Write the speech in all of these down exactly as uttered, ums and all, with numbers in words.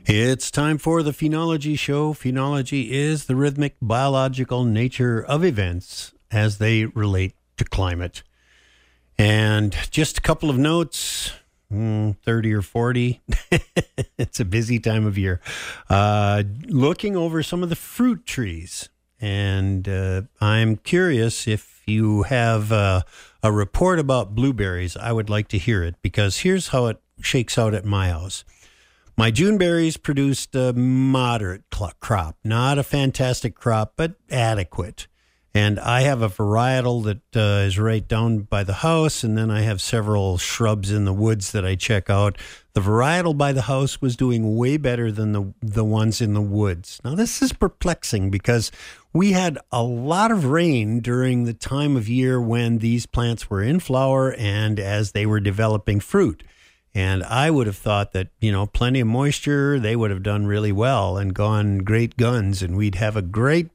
It's time for the Phenology Show. Phenology is the rhythmic biological nature of events as they relate to climate. And just a couple of notes, mm, thirty or forty. It's a busy time of year. Uh, looking over some of the fruit trees. And uh, I'm curious if you have uh, a report about blueberries. I would like to hear it, because here's how it shakes out at my house. My June berries produced a moderate cl- crop, not a fantastic crop, but adequate. And I have a varietal that uh, is right down by the house, and then I have several shrubs in the woods that I check out. The varietal by the house was doing way better than the, the ones in the woods. Now, this is perplexing because we had a lot of rain during the time of year when these plants were in flower and as they were developing fruit. And I would have thought that, you know, plenty of moisture, they would have done really well and gone great guns, and we'd have a great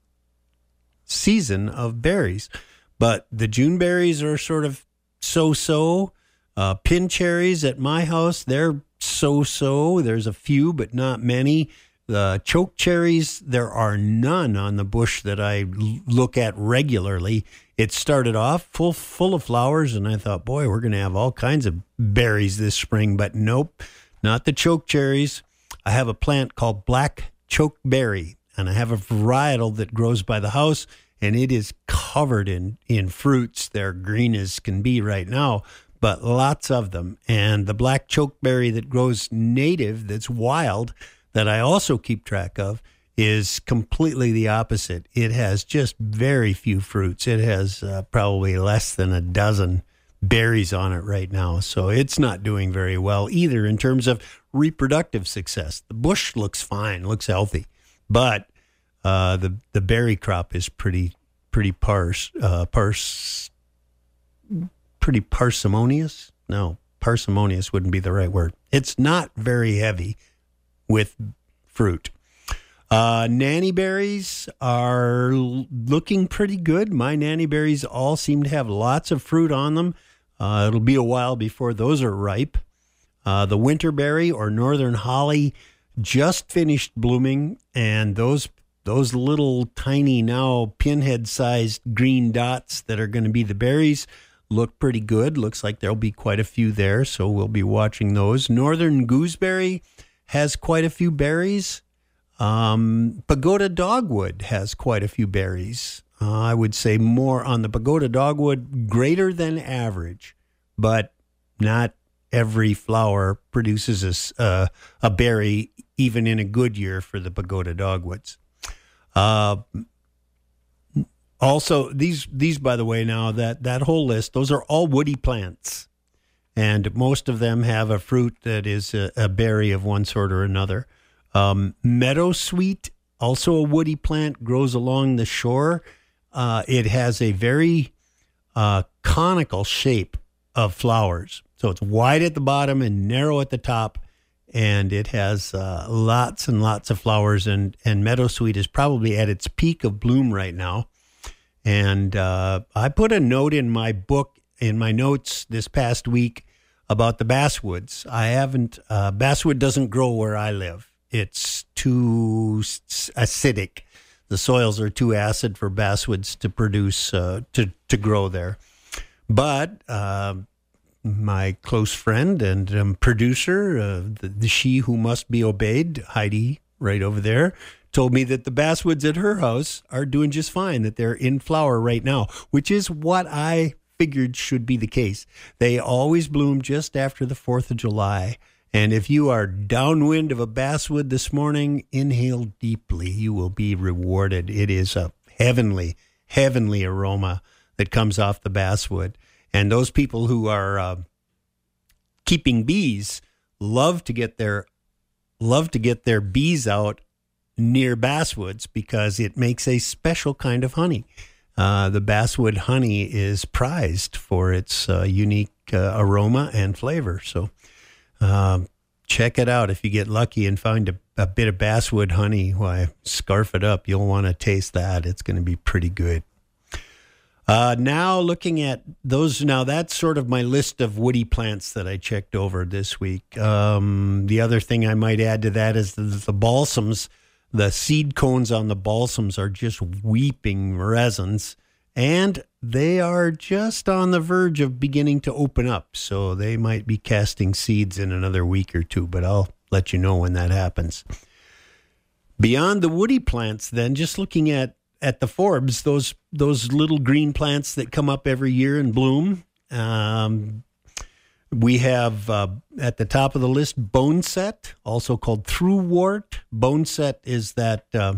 season of berries. But the June berries are sort of so-so. Uh, pin cherries at my house, they're so-so. There's a few, but not many. The choke cherries, there are none on the bush that I l- look at regularly. It started off full full of flowers, and I thought, boy, we're going to have all kinds of berries this spring. But nope, not the choke cherries. I have a plant called black chokeberry, and I have a varietal that grows by the house, and it is covered in, in fruits. They're green as can be right now, but lots of them. And the black chokeberry that grows native, that's wild, that I also keep track of, is completely the opposite. It has just very few fruits. It has uh, probably less than a dozen berries on it right now. So it's not doing very well either in terms of reproductive success. The bush looks fine, looks healthy, but uh, the the berry crop is pretty pretty parse, uh, parse, pretty parsimonious. No, parsimonious wouldn't be the right word. It's not very heavy with fruit. Uh, nanny berries are l- looking pretty good. My nanny berries all seem to have lots of fruit on them. Uh, it'll be a while before those are ripe. Uh, the winterberry or northern holly just finished blooming, and those those little tiny now pinhead-sized green dots that are going to be the berries look pretty good. Looks like there'll be quite a few there, so we'll be watching those. Northern gooseberry has quite a few berries. Um, Pagoda dogwood has quite a few berries. Uh, I would say more on the pagoda dogwood, greater than average, but not every flower produces a, s- uh, a berry, even in a good year for the pagoda dogwoods. Uh, also, these, these, by the way, now that, that whole list, those are all woody plants. And most of them have a fruit that is a, a berry of one sort or another. Um, meadowsweet, also a woody plant, grows along the shore. Uh, it has a very uh, conical shape of flowers. So it's wide at the bottom and narrow at the top. And it has uh, lots and lots of flowers. And, and meadowsweet is probably at its peak of bloom right now. And uh, I put a note in my book, in my notes this past week, about the basswoods. I haven't, uh, basswood doesn't grow where I live. It's too acidic. The soils are too acid for basswoods to produce, uh, to, to grow there. But uh, my close friend and um, producer, uh, the, the she who must be obeyed, Heidi, right over there, told me that the basswoods at her house are doing just fine, that they're in flower right now, which is what I figured should be the case. They always bloom just after the fourth of July. And if you are downwind of a basswood this morning, inhale deeply. You will be rewarded. It is a heavenly, heavenly aroma that comes off the basswood. And those people who are uh, keeping bees love to get their love to get their bees out near basswoods because it makes a special kind of honey. Uh, the basswood honey is prized for its uh, unique uh, aroma and flavor. So um, check it out. If you get lucky and find a, a bit of basswood honey, why, scarf it up. You'll want to taste that. It's going to be pretty good. Uh, now looking at those, now that's sort of my list of woody plants that I checked over this week. Um, the other thing I might add to that is the, the balsams. The seed cones on the balsams are just weeping resins, and they are just on the verge of beginning to open up. So they might be casting seeds in another week or two, but I'll let you know when that happens. Beyond the woody plants, then, just looking at at the forbs, those those little green plants that come up every year and bloom. Um, we have uh, at the top of the list boneset, also called thruwort. Boneset is that uh,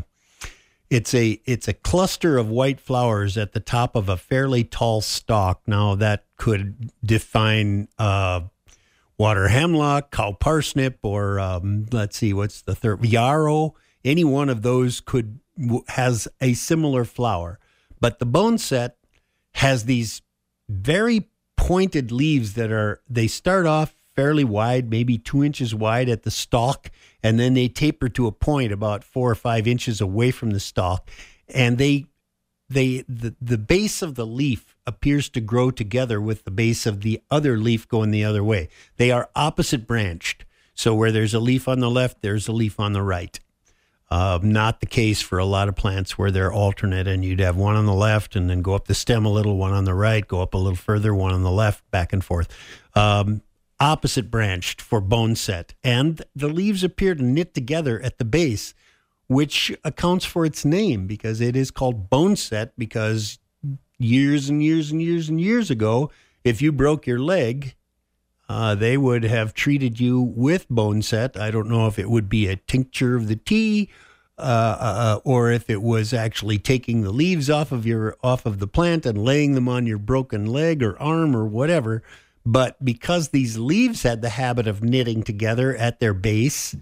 it's a it's a cluster of white flowers at the top of a fairly tall stalk. Now that could define uh, water hemlock, cow parsnip, or um, let's see, what's the third? Yarrow. Any one of those could has a similar flower, but the boneset has these very pointed leaves that are, they start off fairly wide, maybe two inches wide at the stalk, and then they taper to a point about four or five inches away from the stalk, and they they the, the base of the leaf appears to grow together with the base of the other leaf going the other way. They are opposite branched, so where there's a leaf on the left, there's a leaf on the right. Uh, not the case for a lot of plants where they're alternate, and you'd have one on the left and then go up the stem a little, one on the right, go up a little further, one on the left, back and forth. Um, opposite branched for boneset. And the leaves appear to knit together at the base, which accounts for its name, because it is called boneset because years and years and years and years ago, if you broke your leg, Uh, they would have treated you with boneset. I don't know if it would be a tincture of the tea, uh, uh, or if it was actually taking the leaves off of your off of the plant and laying them on your broken leg or arm or whatever. But because these leaves had the habit of knitting together at their base,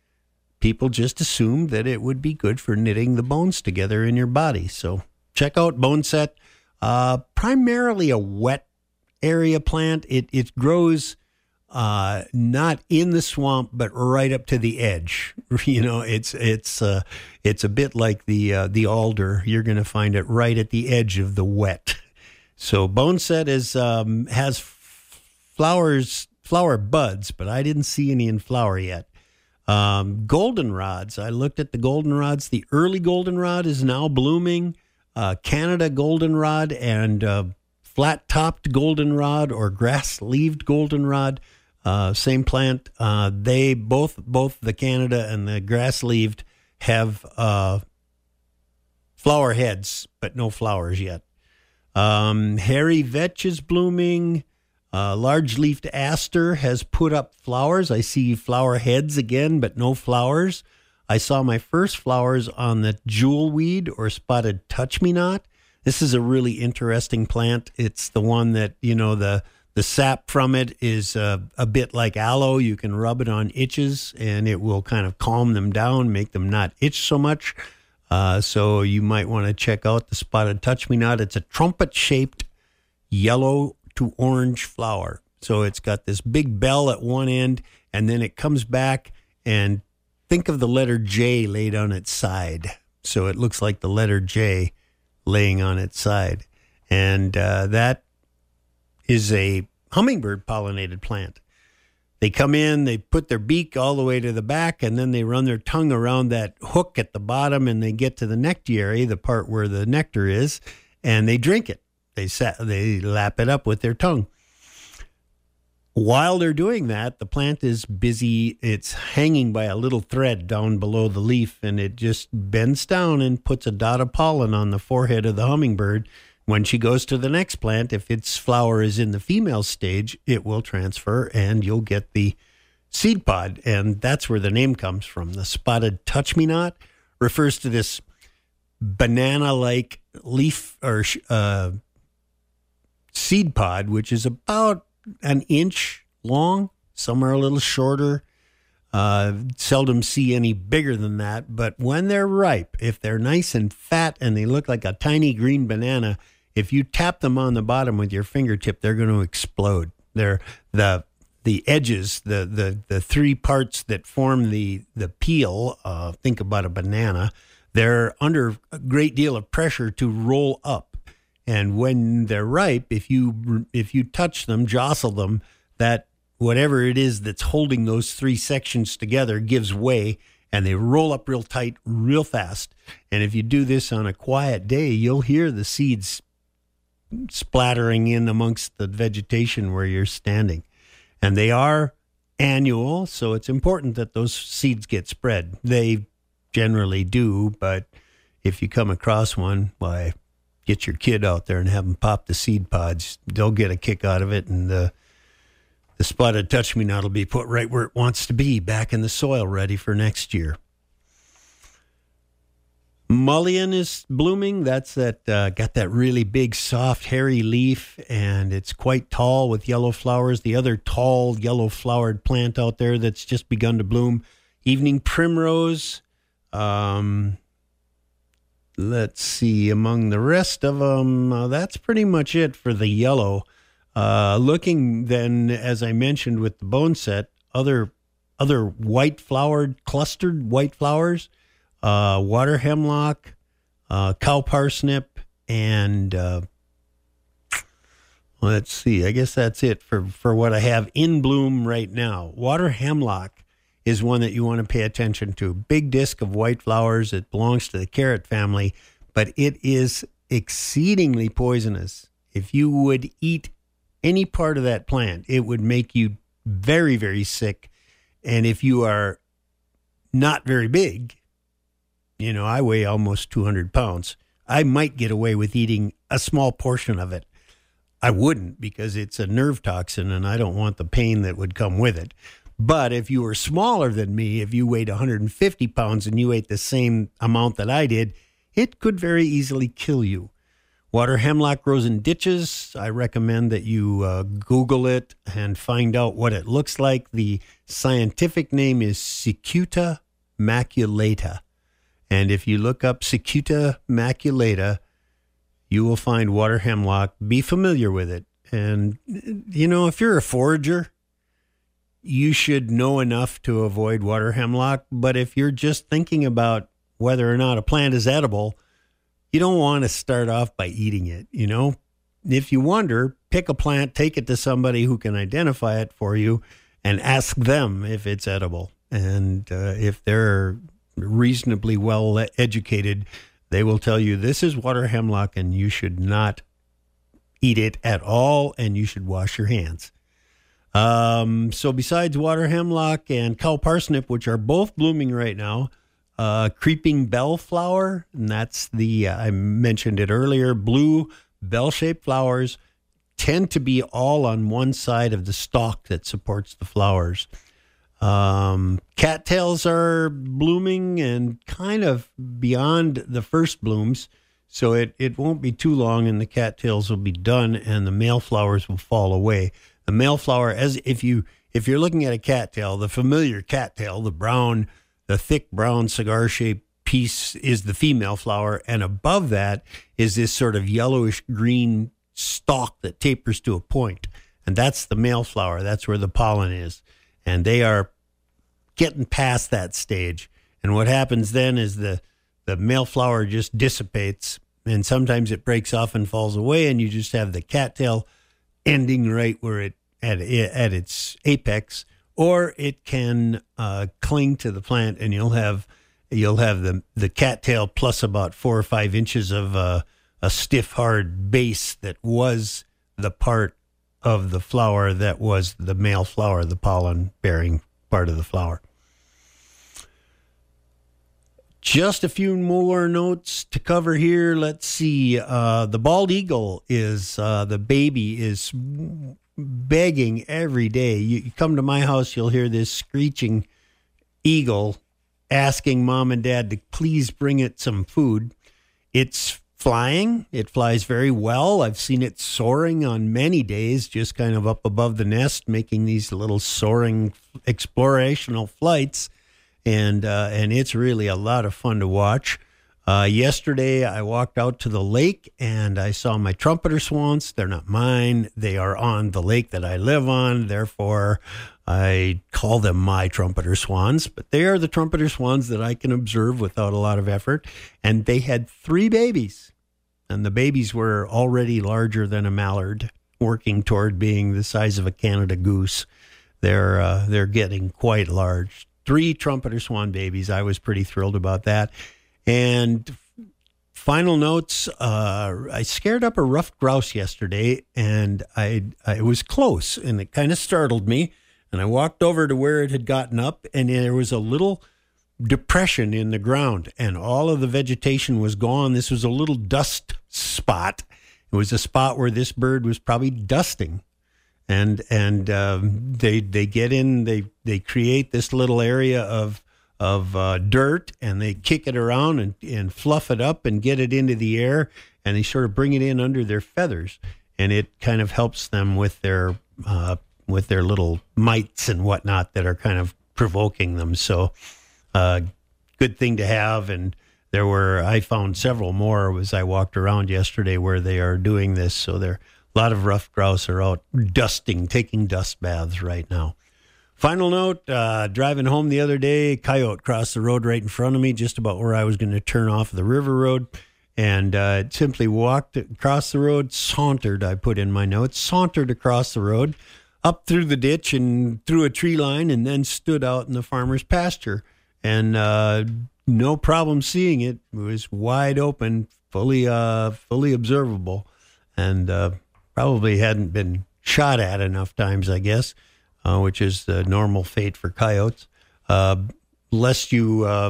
people just assumed that it would be good for knitting the bones together in your body. So check out boneset. Uh, primarily a wet area plant. It it grows. Uh, not in the swamp, but right up to the edge. You know, it's it's uh, it's a bit like the uh, the alder. You're going to find it right at the edge of the wet. So boneset is um, has flowers, flower buds, but I didn't see any in flower yet. Um, goldenrods. I looked at the goldenrods. The early goldenrod is now blooming. Uh, Canada goldenrod and uh, flat-topped goldenrod or grass-leaved goldenrod. Uh, same plant. Uh, they both, both the Canada and the grass-leaved have uh, flower heads, but no flowers yet. Um, hairy vetch is blooming. Uh, large-leafed aster has put up flowers. I see flower heads again, but no flowers. I saw my first flowers on the jewelweed or spotted touch-me-not. This is a really interesting plant. It's the one that, you know, the the sap from it is uh, a bit like aloe. You can rub it on itches, and it will kind of calm them down, make them not itch so much. Uh, so you might want to check out the spotted touch-me-not. It's a trumpet-shaped yellow to orange flower. So it's got this big bell at one end, and then it comes back, and think of the letter J laid on its side. So it looks like the letter J laying on its side. And uh, that is a hummingbird pollinated plant. They come in, they put their beak all the way to the back, and then they run their tongue around that hook at the bottom, and they get to the nectary, the part where the nectar is, and they drink it. They sa- they lap it up with their tongue. While they're doing that, the plant is busy. It's hanging by a little thread down below the leaf, and it just bends down and puts a dot of pollen on the forehead of the hummingbird. When she goes to the next plant, if its flower is in the female stage, it will transfer, and you'll get the seed pod, and that's where the name comes from. The spotted touch-me-not refers to this banana-like leaf or uh, seed pod, which is about an inch long, somewhere a little shorter. Uh, seldom see any bigger than that. But when they're ripe, if they're nice and fat and they look like a tiny green banana, if you tap them on the bottom with your fingertip, they're going to explode. They're the the edges, the the the three parts that form the the peel. Uh, think about a banana. They're under a great deal of pressure to roll up. And when they're ripe, if you if you touch them, jostle them, that whatever it is that's holding those three sections together gives way, and they roll up real tight, real fast. And if you do this on a quiet day, you'll hear the seeds splattering in amongst the vegetation where you're standing. And they are annual, so it's important that those seeds get spread. They generally do, but if you come across one, why, get your kid out there and have them pop the seed pods. They'll get a kick out of it, and the the spotted touch-me-not will be put right where it wants to be, back in the soil, ready for next year. Mullein is blooming. That's that uh, got that really big, soft, hairy leaf, and it's quite tall with yellow flowers. The other tall, yellow-flowered plant out there that's just begun to bloom, evening primrose. Um, let's see, among the rest of them, uh, that's pretty much it for the yellow. Uh, looking then, as I mentioned with the boneset, other other white-flowered, clustered white flowers. Uh, water hemlock, uh, cow parsnip, and uh, let's see, I guess that's it for, for what I have in bloom right now. Water hemlock is one that you want to pay attention to. Big disc of white flowers. It belongs to the carrot family, but it is exceedingly poisonous. If you would eat any part of that plant, it would make you very, very sick. And if you are not very big, you know, I weigh almost two hundred pounds. I might get away with eating a small portion of it. I wouldn't, because it's a nerve toxin and I don't want the pain that would come with it. But if you were smaller than me, if you weighed one hundred fifty pounds and you ate the same amount that I did, it could very easily kill you. Water hemlock grows in ditches. I recommend that you uh, Google it and find out what it looks like. The scientific name is Cicuta maculata. And if you look up Cicuta maculata, you will find water hemlock. Be familiar with it. And, you know, if you're a forager, you should know enough to avoid water hemlock. But if you're just thinking about whether or not a plant is edible, you don't want to start off by eating it, you know. If you wonder, pick a plant, take it to somebody who can identify it for you, and ask them if it's edible. And uh, if they're reasonably well educated, they will tell you this is water hemlock and you should not eat it at all, and you should wash your hands. Um, so besides water hemlock and cow parsnip, which are both blooming right now, uh, creeping bellflower, and that's the, uh, I mentioned it earlier, blue bell-shaped flowers tend to be all on one side of the stalk that supports the flowers. Um, cattails are blooming and kind of beyond the first blooms, so it, it won't be too long and the cattails will be done and the male flowers will fall away. The male flower, as if you if you're looking at a cattail, the familiar cattail, the brown, the thick brown cigar-shaped piece is the female flower, and above that is this sort of yellowish green stalk that tapers to a point, and that's the male flower. That's where the pollen is. And they are getting past that stage. And what happens then is the, the male flower just dissipates, and sometimes it breaks off and falls away, and you just have the cattail ending right where it at, at its apex, or it can uh, cling to the plant, and you'll have you'll have the, the cattail plus about four or five inches of uh, a stiff, hard base that was the part of the flower that was the male flower, the pollen-bearing part of the flower. Just a few more notes to cover here. Let's see. Uh, the bald eagle is, uh, the baby is begging every day. You, you come to my house, you'll hear this screeching eagle asking mom and dad to please bring it some food. It's flying. It flies very well. I've seen it soaring on many days, just kind of up above the nest, making these little soaring explorational flights. And uh, and it's really a lot of fun to watch. Uh, yesterday, I walked out to the lake and I saw my trumpeter swans. They're not mine. They are on the lake that I live on. Therefore, I call them my trumpeter swans. But they are the trumpeter swans that I can observe without a lot of effort. And they had three babies. and the babies were already larger than a mallard, working toward being the size of a Canada goose. They're uh, they're getting quite large. Three trumpeter swan babies. I was pretty thrilled about that. And final notes, uh, I scared up a ruffed grouse yesterday, and I, I it was close, and it kind of startled me. And I walked over to where it had gotten up, and there was a little depression in the ground, and all of the vegetation was gone. This was a little dust spot. It was a spot where this bird was probably dusting. And and um, they they get in, they they create this little area of of uh, dirt, and they kick it around and, and fluff it up and get it into the air, and they sort of bring it in under their feathers, and it kind of helps them with their uh, with their little mites and whatnot that are kind of provoking them. So, uh, good thing to have. And there were I found several more as I walked around yesterday where they are doing this. So they're a lot of ruffed grouse are out dusting, taking dust baths right now. Final note, uh, driving home the other day, coyote crossed the road right in front of me, just about where I was going to turn off the river road, and uh, simply walked across the road, sauntered, I put in my notes, sauntered across the road, up through the ditch and through a tree line, and then stood out in the farmer's pasture. And uh, no problem seeing it. It was wide open, fully, uh, fully observable, and uh, probably hadn't been shot at enough times, I guess, uh, which is the normal fate for coyotes. Uh, lest you uh,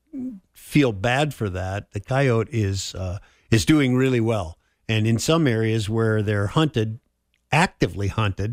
feel bad for that, the coyote is uh, is doing really well. And in some areas where they're hunted, actively hunted,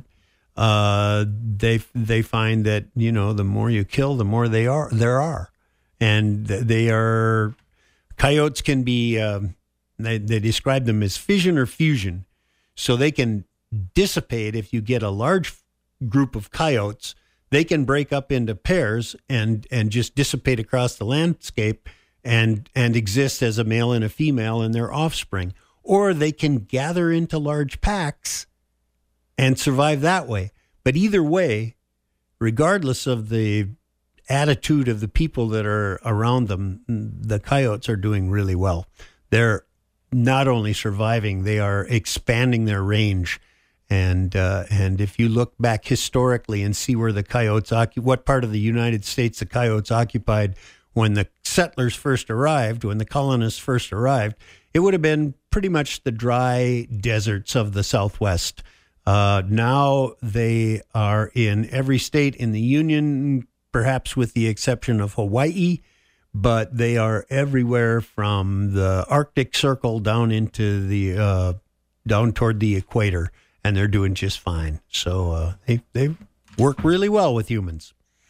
uh, they they find that, you know, the more you kill, the more they are there are, and they are coyotes can be. Um, they they describe them as fission or fusion. So they can dissipate. If you get a large group of coyotes, they can break up into pairs and, and just dissipate across the landscape and, and exist as a male and a female and their offspring. Or they can gather into large packs and survive that way. But either way, regardless of the attitude of the people that are around them, the coyotes are doing really well. They're not only surviving, they are expanding their range. And uh, and if you look back historically and see where the coyotes, occup- what part of the United States the coyotes occupied when the settlers first arrived, when the colonists first arrived, it would have been pretty much the dry deserts of the Southwest. Uh, now they are in every state in the Union, perhaps with the exception of Hawaii, but they are everywhere from the Arctic Circle down into the uh, down toward the equator, and they're doing just fine. So uh, they they work really well with humans.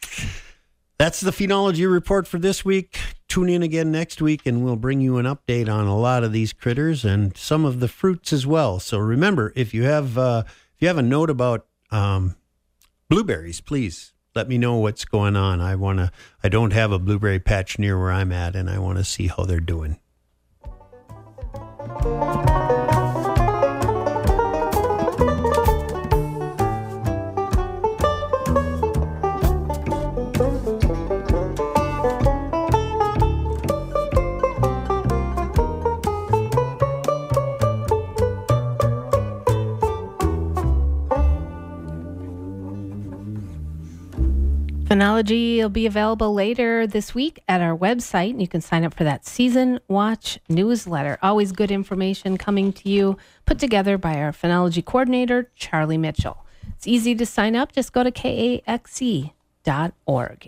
That's the Phenology Report for this week. Tune in again next week, and we'll bring you an update on a lot of these critters and some of the fruits as well. So remember, if you have uh, if you have a note about um, blueberries, please let me know what's going on. I want to, I don't have a blueberry patch near where I'm at, and I want to see how they're doing. Phenology will be available later this week at our website, and you can sign up for that Season Watch newsletter. Always good information coming to you, put together by our Phenology coordinator, Charlie Mitchell. It's easy to sign up. Just go to K A X E dot org.